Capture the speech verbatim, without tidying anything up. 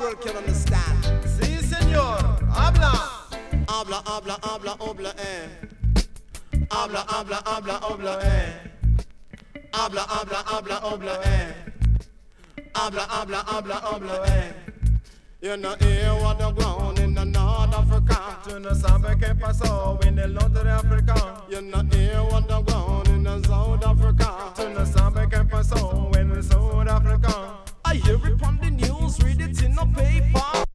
world can understand. Sí, señor. Habla. Habla, habla, habla, habla, eh. Habla, habla, habla, habla, eh. Habla, habla, habla, habla, eh. Habla, habla, habla, habla, eh. You know hear what the ground in the North Africa. Tu ne sabes qué pasó en el norte de África.